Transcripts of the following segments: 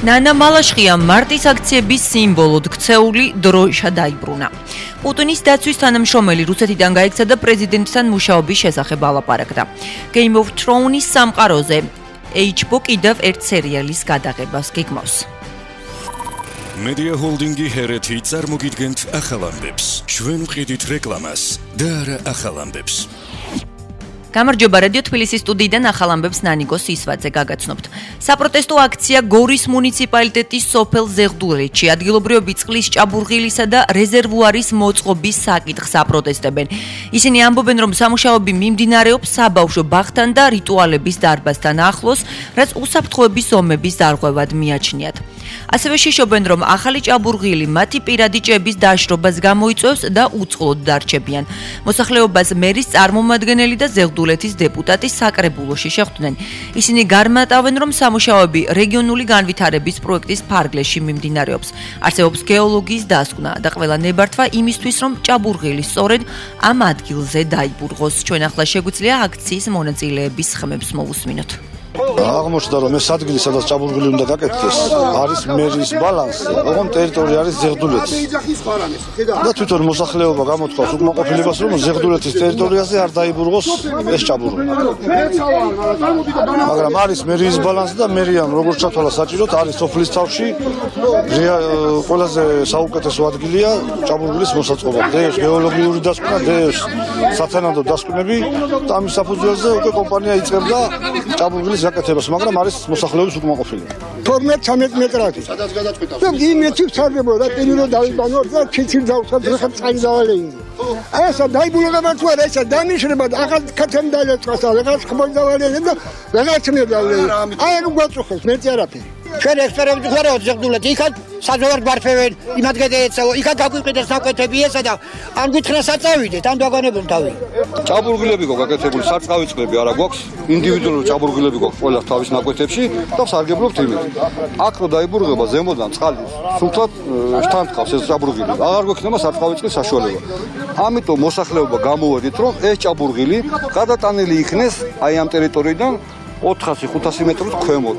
ნანა მალაშხია მარტის აქციების სიმბოლოდ ქცეული დროშა დაიბრუნა. პუტინის დაცვის თანამშრომელი რუსეთიდან გაიქცა და პრეზიდენტთან მუშაობის შესახებ ალაპარაკდა. Game of Thrones სამყაროზე HBO კიდევ ერთ სერიალის გადაღებას გეგმავს. Media Holding-ი ჰერეთი წარმოგიდგენთ ახალ ამბებს. ჩვენ ვყიდით რეკლამას და არა ახალ ამბებს. გამარჯობა რადიო თბილისის სტუდიიდან ახალ ამბებს ნანიგო სისვაძე გაგაცნობთ. საპროტესტო აქცია გორის მუნიციპალიტეტის სოფელ ზეღდურეთში ადგილობრივები წყლის ჭაბურღილისა და რეზერვუარის მოწყობის საკითხს აპროტესტებენ. ისინი ამბობენ, რომ სამუშაოები მიმდინარეობს საბავშვო ბაღთან და რიტუალების დარბაზთან ახლოს, რაც უსაფრთხოების ზომების დარღვევად მიაჩნიათ. ასევე შიშობენ, რომ ახალი ჭაბურღილი მათი პირადი ჭების დაშრობას გამოიწვევს და უწყლოდ დარჩებიან. მოსახლეობას მერის წარმომადგენელი და ზეღდულეთის დეპუტატი საკრებულოში შეხვდნენ. ისინი გარმატავენ, რომ სამუშაოები რეგიონული განვითარების პროექტის ფარგლებში მიმდინარეობს. არსებობს გეოლოგიის დასკვნა და ყველა ნებართვა იმისთვის, რომ ჭაბურღილი სწორედ ამ ადგილზე დაიბურღოს. ჩვენ ახლა შეგვიძლია აქციის მონაწილეების ხმებს მოვუსმინოთ. აღმოჩნდა, რომ ეს ადგილი, სადაც ჭაბურღილი უნდა გაკეთდეს, არის მერის ბალანსზე, ოღონდ ტერიტორია არის ზეღდულეთის. და თვითონ მოსახლეობა გამოთქვას უკმაყოფილებას, რომ ზეღდულეთის ტერიტორიაზე არ დაიბურღოს ეს ჭაბურღილი. მაგრამ არის მერის ბალანსი და მერიამ როგორც ჩათვალა საჭიროდ არის სოფლის თავში ყველაზე საუკეთესო ადგილია ჭაბურღილის მოსაწყობად. დეოს გეოლოგიური დასკვნა, დეოს სათანადო დასკვნები და ამის საფუძველზე უკვე კომპანია იწყებდა ჭაბურღილის გაკეთებას, მაგრამ არის მოსახლეობის უკმაყოფილება. 12-13 მეტრადი. სადაც გადაწყვიტავს. იმეთი ვსარგებოდა, პირველად დავიბანო და ჩიცილ დავსად ხა წაიდავალეინი. ესა დაიბულება თუ არა, ესა დანიშნება და ახალ ქათემ დაიწყოს, რაღაც ხმონდავალეინი და რაღაც მეძალე. აი ნუ გვაწუხებს, მეტი არაფერი. ჩვენ ექსპერიმენტი ხაროთ ზეღდულეთ, იქად საჯავარ გვარფევენ, იმად გადაეცალო, იქად გაგვიყვიდეს საკეთები ესა და ან გითხრა საწავიდეთ, ან დაგანებულ თავი. ჭაბურღილები გვაქვს გაკეთებული, სარწყავი წყლები არა გვაქვს, ინდივიდუალური ჭაბურღილები გვაქვს ყველა თავის ნაკვეთებში და სარგებლობთ იმით. აქ რო დაიბურღება ზემოდან წყალი, სულთად შთანთქავს ეს ჭაბურღილი. აღარ გვექნება სარწყავი წყლის საშუალება. ამიტომ მოსახლეობა გამოვედით, რომ ეს ჭაბურღილი გადატანილი იქნეს აი ამ ტერიტორიიდან 400-500 მეტრით ქვემოთ.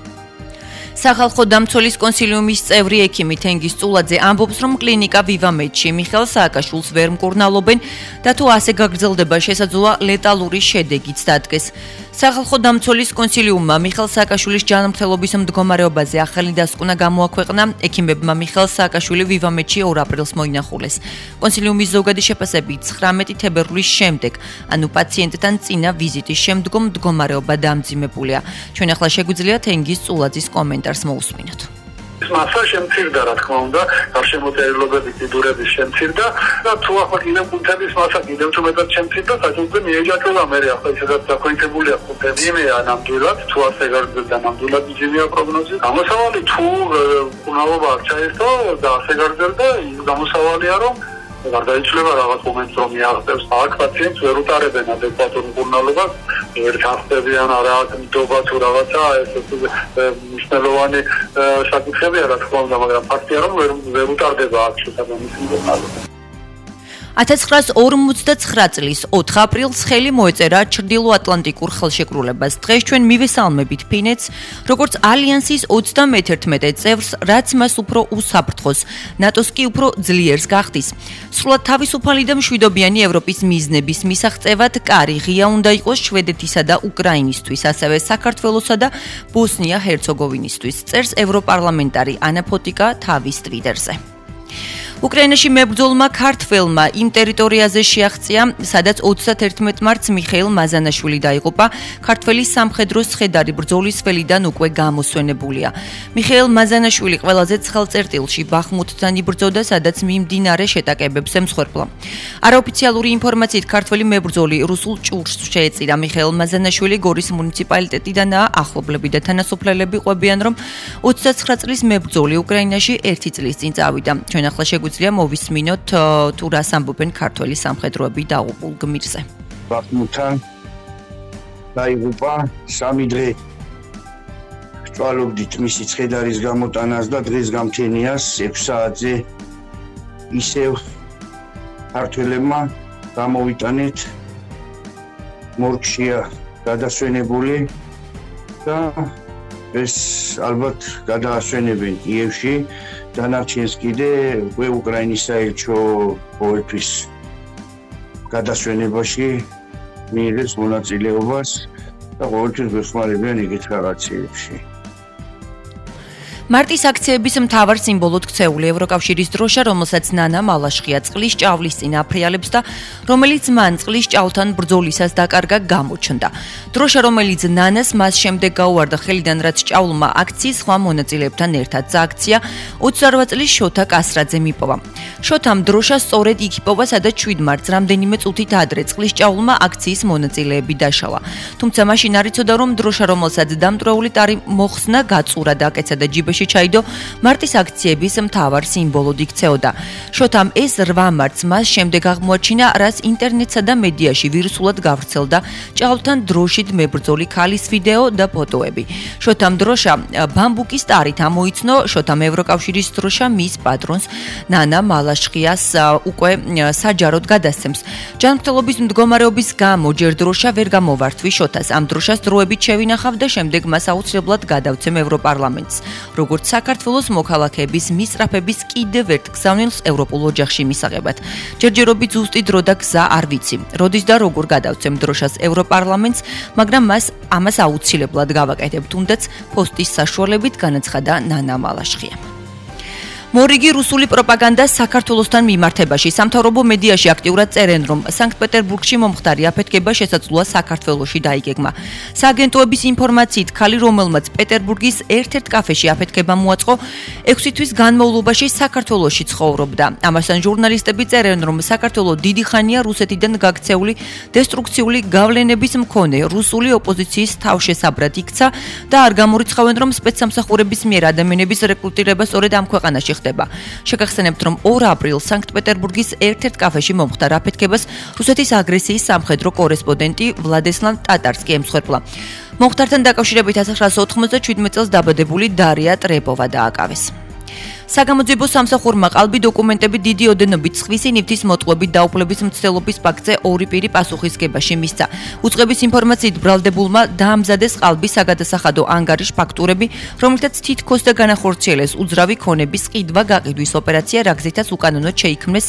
სახალხო დამცველის კონსილიუმის წევრი ექიმი თენგიზ წულაძე ამბობს, რომ კლინიკა ვივამედში მიხეილ სააკაშვილს ვერ მკურნალობენ და თუ ასე გაგრძელდება შესაძლოა ლეტალური შედეგიც დადგეს. სახალხო დამცველის კონსილიუმმა მიხეილ სააკაშვილის ჯანმრთელობის მდგომარეობაზე ახალი დასკვნა გამოაქვეყნა. ექიმებმა მიხეილ სააკაშვილი ვივამედში 2 აპრილს მოინახულეს. კონსილიუმის ზოგადი შეფასებით 19 თებერვლის შემდეგ, ანუ პაციენტთან წინა ვიზიტის შემდგომ მდგომარეობა დამძიმებულია. ჩვენ ახლა შეგვიძლია თენგიზ წულაძის კომენტარს მოусმინოთ. მასა შემცირდა, რა თქმა უნდა, გარშემოწერილობები კიდურების შემცირდა და თუ ახლა კიდევ კუნთების მასა კიდევ თუ მეტად შემცირდა, საჭიროა მიეჯაჭვლა მე ახლა ისედაც დაქვეითებულია კუნთები იმეა ნამდვილად, თუ ასე გაგრძელდა ნამდვილად იძინია პროგნოზი. გამოსავალი თუ კუნალობა არ ჩაერთო და ასე გაგრძელდა, ის გამოსავალია, რომ გარდაიცვლება რაღაც მომენტს, რომ მიაღწევს აქ პაციენტს ვერ უტარებენ ადეკვატურ მკურნალობას, ერთ ახსებიან არა ნდობა თუ რაღაცა, ეს მნიშვნელოვანი საკითხებია, რა თქმა უნდა, მაგრამ ფაქტია, რომ ვერ უტარდება აქ შესაბამისი მკურნალობა. 1959 წლის 4 აპრილს ხელი მოეწერა ჩრდილოატლანტიკურ ხელშეკრულებას. დღეს ჩვენ მივესალმებით ფინეთს, როგორც ალიანსის 31 წევრს, რაც მას უფრო უსაფრთხოს, ნატოს კი უფრო ძლიერს გახდის. სრულად თავისუფალი და მშვიდობიანი ევროპის მიზნების მისაღწევად კარი ღია უნდა იყოს შვედეთისა და უკრაინისთვის, ასევე საქართველოსა და ბოსნია-ჰერცეგოვინისთვის, წერს ევროპარლამენტარი ანა ფოტიკა თავის ტვიტერზე. უკრაინაში მებრძოლმა ქართველმა იმ ტერიტორიაზე შეაღწია, სადაც 31 მარტს მიხეილ მაზანაშვილი დაიღუპა, ქართველის სამხედრო სხედარი ბრძოლის ველიდან უკვე გამოსვენებულია. მიხეილ მაზანაშვილი ყველაზე ცხელ წერტილში ბახმუთთან იბრძოდა, სადაც მიმდინარე შეტაკებებს ემსხვერპლა. არაოფიციალური ინფორმაციით ქართველი მებრძოლი რუსულ ჭურს შეეწირა. მიხეილ მაზანაშვილი გორის მუნიციპალიტეტიდანაა, ახლობლები და თანასოფლელები ყვებიან, რომ 29 წლის მებრძოლი უკრაინაში 1 წლის წინ წავიდა. ჩვენ ახლა შეგვიძლია მოვისმინოთ თუ რას ამბობენ ქართველი სამხედროები დაღუპულ გმირზე. ბახმუთთან დაიღუპა 3 დღე. ვწვალობდით მისი ცხედარის გამოტანას და დღეს გამთენიას 6 საათზე ისევ ქართველებმა გამოვიტანეთ მორგშია გადასვენებული და ეს ალბათ გადაასვენებენ კიევში, დანარჩენს კიდე უკვე უკრაინის საელჩო ყოველთვის გადასვენებაში მიიღებს მონაწილეობას და ყოველთვის გვეხმარებიან იგივე რაღაცებში. მარტის აქციების მთავარ სიმბოლოდ ქცეული ევროკავშირის დროშა, რომელსაც ნანა მალაშხია წყლის ჭავლის წინ აფრიალებს და რომელიც მან წყლის ჭავლთან ბრძოლისას დაკარგა, გამოჩნდა. დროშა, რომელიც ნანას მას შემდეგ გაუვარდა ხელიდან, რაც ჭავლმა აქციის სხვა მონაწილეებთან ერთად აქცია 28 წლის შოთა კასრაძემ იპოვა. შოთამ დროშა სწორედ იქ იპოვა, სადაც 7 მარტს რამდენიმე წუთით ადრე წყლის ჭავლმა აქციის მონაწილეები დაშალა. თუმცა მაშინ არ იცოდა, რომ დროშა, რომელსაც დამტვრეული ტარი მოხსნა, გაწურა, დაკეცა და ჯიბეში ჩაიდო, მარტის აქციების მთავარ სიმბოლოდ იქცეოდა. შოთამ ეს 8 მარტს მას შემდეგ აღმოაჩინა, რაც ინტერნეტსა და მედიაში ვირუსულად გავრცელდა ჭავლთან დროშით მებრძოლი ქალის ვიდეო და ფოტოები. შოთამ დროშა ბამბუკის տարით ამოიცნო, შოთამ ევროკავშირის დროშა მის პატრონს ნანა მალაშხიას უკვე საჯაროდ გადასცემს. ჯანმრთელობის მდგომარეობის გამო ჯერ დროშა ვერ გამოვართვი შოთას. ამ დროშას დროებით შევინახავ და შემდეგ მას აუცილებლად გადავცემ ევროპარლამენტს. როგორც საქართველოს მოქალაქეების მისწრაფების კიდევ ერთ გზავნილს ევროპულ ოჯახში მისაღებად. ჯერჯერობით ზუსტი დრო და გზა არ ვიცი. როდის და როგორ გადავცემ დროშას ევროპარლამენტს, მაგრამ ამას აუცილებლად გავაკეთებ, თუნდაც პოსტის საშუალებით, განაცხადა ნანა მალაშხია. მორიგი რუსული პროპაგანდა საქართველოსთან მიმართებაში. სამთავრობო მედიაში აქტიურად წერენ, რომ სანქტ-პეტერბურგში მომხდარი აფეთქება შესაძლოა საქართველოში დაიგეგმა. სააგენტოების ინფორმაციით, ქალი, რომელმაც პეტერბურგის ერთ-ერთ კაფეში აფეთქება მოაწყო, 6 თვის განმავლობაში საქართველოში ცხოვრობდა. ამასთან ჟურნალისტები წერენ, რომ საქართველო დიდი ხანია რუსეთიდან გაქცეული დესტრუქციული გავლენების მქონე რუსული ოპოზიციის თავშესაბრად იქცა და არ გამორიცხავენ, რომ სპეცსამსახურების მიერ ადამიანების რეკრუტირება სწორედ ამ ქვეყანაში შეგახსენებთ, რომ 2 აპრილს სანქტ-პეტერბურგის ერთ-ერთ კაფეში მომხდარ აფეთქებას რუსეთის აგრესიის სამხედრო კორესპონდენტი ვლადესლავ ტატარსკი ემსხვერპლა. მომხდართან დაკავშირებით 1997 წელს დაბადებული დარია ტრეპოვა დააკავეს. საგამოძიებო სამსახურმა ყალბი დოკუმენტები დიდი ოდენობით სხვისი ნივთის მოტყუებით დაუფლების მცდელობის ფაქტზე 2 პირი პასუხისგებაში მისცა. უწყების ინფორმაციით ბრალდებულმა დაამზადეს ყალბი საგადასახადო ანგარიშ ფაქტურები, რომლითაც თითქოს და განახორციელეს უძრავი ქონების ყიდვა გაყიდვის ოპერაცია, რაგზითაც უკანონოდ შეიქმნეს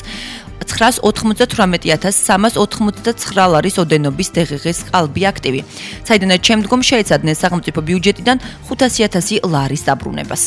998,399 ლარის ოდენობის დღღ-ის ყალბი აქტივი, საიდანაც შემდგომ შეეცადნენ სახელმწიფო ბიუჯეტიდან 500,000 ლარის დაბრუნებას.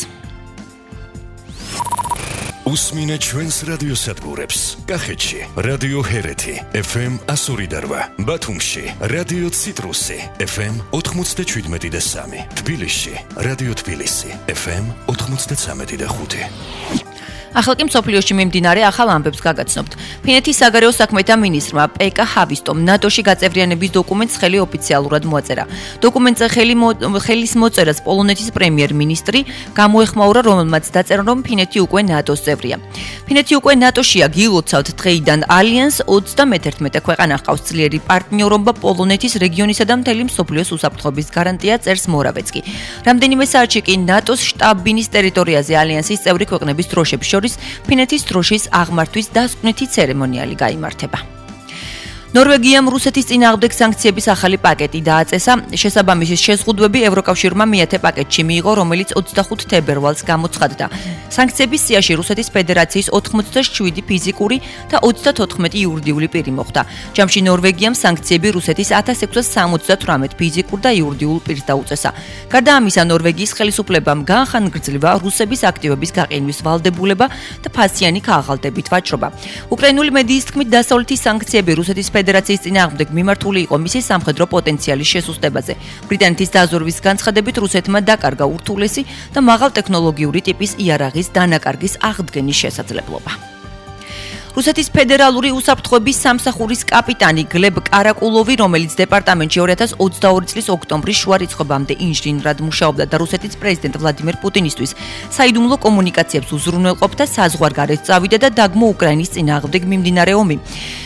უსმინე ჩვენს რადიოსადგურებს. კახეთში რადიო ჰერეთი FM 102.8, ბათუმში რადიო ციტრუსი FM 97.3, თბილისში რადიო თბილისი FM 93.5. ახალ მსოფლიოში მიმდინარე ახალ ამბებს გაგაცნობთ. ფინეთის საგარეო საქმეთა მინისტრმა პეკა ჰავისტომ ნატოში გაწევრიანების დოკუმენტს ხელი ოფიციალურად მოაწერა. დოკუმენტზე ხელის მოწერას პოლონეთის პრემიერ-მინისტრი გამოეხმაურა, რომელმაც დაწერა, რომ ფინეთი უკვე ნატოს წევრია. ფინეთი უკვე ნატოშია, გილოცავთ დღეიდან ალიანს 31 ქვეყანა ჰყავს ძლიერი პარტნიორობა პოლონეთის რეგიონისა და მთელი მსოფლიოს უსაფრთხოების გარანტია, წერს მორავეცკი. რამდენიმე საათში კი ნატოს შტაბ-ბინის ტერიტორიაზე ალიანსის წევრი ქვეყნების დროშებს შორის ფინეთის დროშის აღმართვის დასკვნითი ცერემონიალი გაიმართება. ნორვეგიამ რუსეთის წინააღმდეგ სანქციების ახალი პაკეტი დააწესა. შესაბამისი შეზღუდვები ევროკავშირმა მეათე პაკეტში მიიღო, რომელიც 25 თებერვალს გამოცხადდა. სანქციების სიაში რუსეთის ფედერაციის 87 ფიზიკური და 34 იურიდიული პირი მოხვდა. ჯამში ნორვეგიამ სანქციები რუსეთის 1678 ფიზიკურ და იურიდიულ პირს დაუწესა. გარდა ამისა, ნორვეგიის ხელისუფლებამ განხანგრძლива რუსების აქტივების გაყენვის ვალდებულება და ფასიანი ქაღალდებით ვაჭრობა. უკრაინული მედიის თქმით, დასავლეთის სანქციები რუსეთის ფედერაციის წინააღმდეგ მიმართული იყო მისი სამხედრო პოტენციალის შესუსტებაზე. ბრიტანეთის დაზვერვის განცხადებით რუსეთმა დაკარგა ურთულესი და მაღალტექნოლოგიური ტიპის იარაღის დანაკარგის აღდგენის შესაძლებლობა. რუსეთის ფედერალური უსაფრთხოების სამსახურის კაპიტანი გლებ კარაკულოვი, რომელიც დეპარტამენტში 2022 წლის ოქტომბრის შუა რიცხვებამდე ინჟინრად მუშაობდა და რუსეთის პრეზიდენტ ვლადიმერ პუტინისთვის საიდუმლო კომუნიკაციებს უზრუნველყოფდა, საზღვარგარეთ წავიდა და დაგმო უკრაინის წინააღმდეგ მიმდინარე ომი.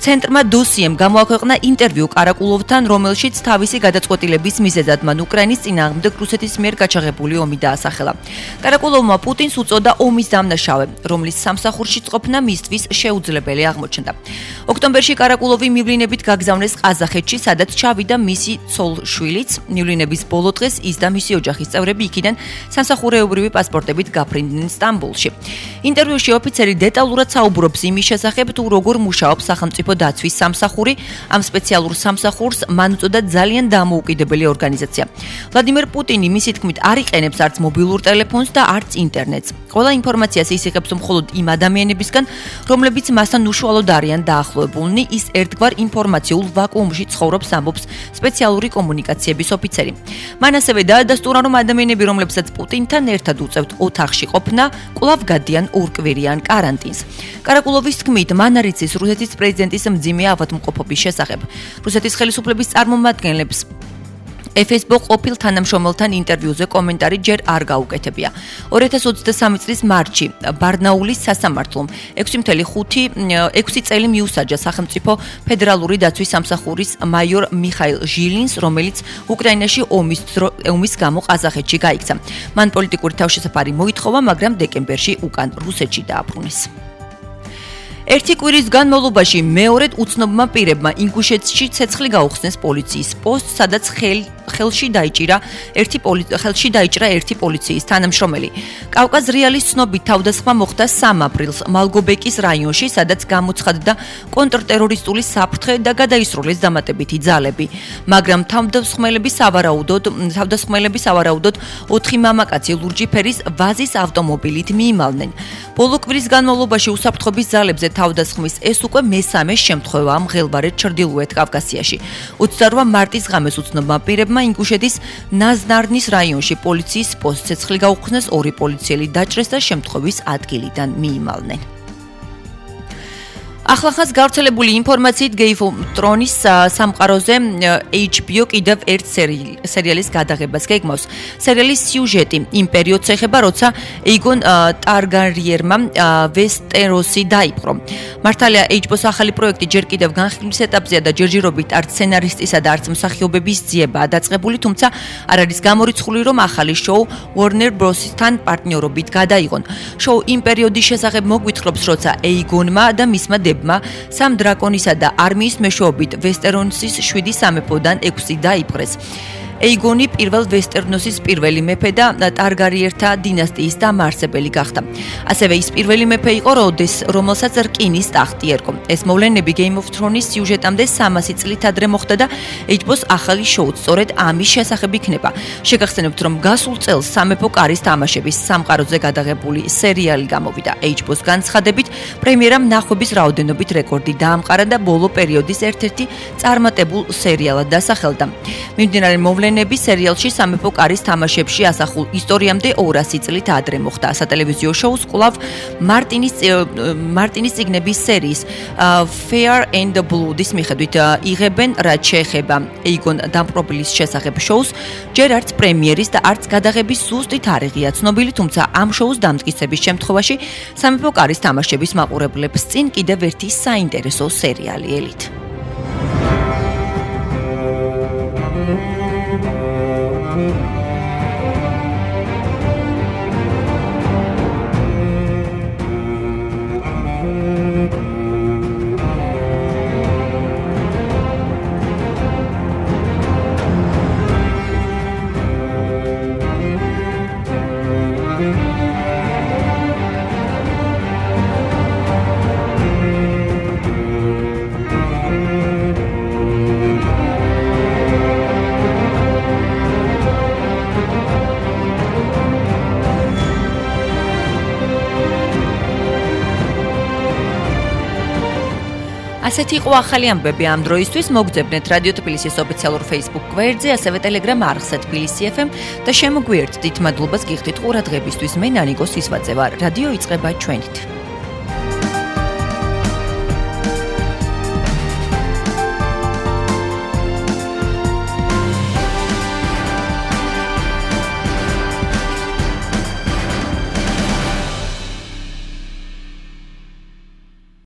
ცენტრმა დოსიემ გამოაქვეყნა ინტერვიუ კარაკულოვთან, რომელშიც თავისი გადაწყვეტილების მიზეზად მან უკრაინის წინააღმდეგ რუსეთის მიერ გაჩაღებული ომი დაასახელა. კარაკულოვმა პუტინს უწოდა ომის დამნაშავე, რომლის სამსახურში წყობნა მისთვის შეუძლებელი აღმოჩნდა. ოქტომბერში კარაკულოვი მივლინებით გაგზავნეს ყაზახეთში, სადაც ჩავიდა მისი ცოლ-შვილიც. მივლინების ბოლო დღეს ის და მისი ოჯახის წევრები იქიდან სამსახურეობრივი პასპორტებით გაფრინდნენ სტამბოლში. ინტერვიუში ოფიცერი დეტალურად საუბრობს იმის შესახებ, თუ როგორ მუშაობს სახელმწიფო დაცვის სამსახური. ამ სპეციალურ სამსახურს მან უწოდა ძალიან დამოუკიდებელი ორგანიზაცია. ვლადიმერ პუტინი მისი თქმით არ იყენებს არც მობილურ ტელეფონს და არც ინტერნეტს. ყველა ინფორმაციას ის იღებს მხოლოდ იმ ადამიანებისგან, რომლებიც მასთან უშუალოდ არიან დაახლოებულნი. ის ერთგვარ ინფორმაციულ ვაკუუმში ცხოვრობს, ამბობს სპეციალური კომუნიკაციების ოფიცერი. მან ასევე დაადასტურა, რომ ადამიანები, რომლებსაც პუტინთან ერთად უწევთ ოთახში ყოფნა, კვლავ გადიან ორკვირიან კარანტინს. კარაკულოვის თქმით, მან არ იცის რუსეთის პრეზიდენტის მძიმე ავადმყოფობის შესახებ. რუსეთის ხელისუფლების წარმომადგენლებს FSB ყოფილ თანამშრომელთან ინტერვიუზე კომენტარი ჯერ არ გაუკეთებია. 2023 წლის მარტში ბარნაულის სასამართლომ 6 წელი მიუსაჯა სახელმწიფო ფედერალური დაცვის სამსახურის მაიორ მიხაილ ჟილინს, რომელიც უკრაინაში ომის გამო ყაზახეთში გაიქცა. მან პოლიტიკური თავშესაფარი მოითხოვა, მაგრამ დეკემბერში უკან რუსეთში დააბრუნეს. ერთი კვირის განმავლობაში მეორედ უცნობმა პირებმა ინგუშეთში ცეცხლი გაუხსნეს პოლიციის პოსტს, სადაც ხელში დაიჭრა ერთი პოლიციის თანამშრომელი. კავკაზრიალის ცნობით თავდასხმა მოხდა 3 აპრილს მალგობეკის რაიონში, სადაც გამოცხადდა კონტრტერორისტული საფრთხე და გადაისროლეს დამატებითი ძალები. მაგრამ თავდასხმელების სავარაუდოდ 4 მამაკაცი ლურჯი ფერის ვაზის ავტომობილით მიიმალნენ. ბოლო კვირის განმავლობაში უსაფრთხოების ძალებზე თავდასხმის ეს უკვე მესამე შემთხვევაა მღელვარეთ ჩრდილოეთ კავკასიაში. 28 მარტის ღამეს უცნობმა პირებმა ინგუშეთის ნაზნარნის რაიონში პოლიციის პოსტს ცეცხლი გაუხსნეს, 2 პოლიციელი დაჭრეს და შემთხვევის ადგილიდან მიიმალნენ. ახლახანს გავრცელებული ინფორმაციით Game of Thrones სამყაროზე HBO კიდევ ერთ სერიალის გადაღებას გეგმავს. სერიალის სიუჟეტი იმ პერიოდს ეხება, როცა ეიგონ ტარგარიერმა ვესტეროსი დაიპყრო. მართალია HBO-ს ახალი პროექტი ჯერ კიდევ განხილვის ეტაპზეა და ჯერჯერობით არც სცენარისტისა და არც მსახიობების ძიებაა დაწყებული, თუმცა არ არის გამორიცხული, რომ ახალი შოუ Warner Bros-თან პარტნიორობით გადაიღონ. შოუ იმ პერიოდის შესახებ მოგვითხრობს, როცა ეიგონმა და მისმა სამ დრაკონისა და არმიის მეშვეობით ვესტეროსის 7 სამეფოდან 6 დაიპყრეს. ეიგონი პირველ ვესტეროსის პირველი მეფე და ტარგარიერთა დინასტიის დამაარსებელი გახდა. ასევე ის პირველი მეფე იყო, რომელსაც რკინის ტახტი ერგო. ეს მოვლენები Game of Thrones სიუჟეტამდე 300 წლით ადრე მოხდა და HBO-ს ახალი შოუ სწორედ ამის შესახებ იქნება. შეგახსენებთ, რომ გასულ წელს სამეფო კარის თამაშების სამყაროზე გადაღებული სერიალი გამოვიდა. HBO-ს განცხადებით, პრემიერამ ნახვების რაოდენობით რეკორდი დაამყარა და ბოლო პერიოდის ერთ-ერთი წარმატებულ სერიალად დასახელდა. მიმდინარე მოვლენები სერიალში სამეფო კარის თამაშებში ასახულ ისტორიამდე 200 წლით ადრე მოხდა. სატელევიზიო შოუს კვლავ მარტინის წიგნების სერიის Fair and Blood-ის მიხედვით იღებენ, რაც შეეხება ეიგონ დამპყრობლის შესახებ შოუს. ჯერ არც პრემიერის და არც გადაღების ზუსტი თარიღია ცნობილი, თუმცა ამ შოუს დამტკიცების შემთხვევაში სამეფო კარის თამაშების მაყურებლებს წინ კიდევ ერთი საინტერესო სერიალი ელით. ასეთი იყო ახალი ამბები ამ დროისთვის. მოგძებნეთ რადიო თბილისის ოფიციალურ Facebook გვერდზე, ასევე Telegram არხზე თბილისი FM და შემოგვიერთდით. მადლობას გიხდით ყურადღებისთვის. მე ნანიკო სისვაძე ვარ. რადიო იწყება ჩვენით.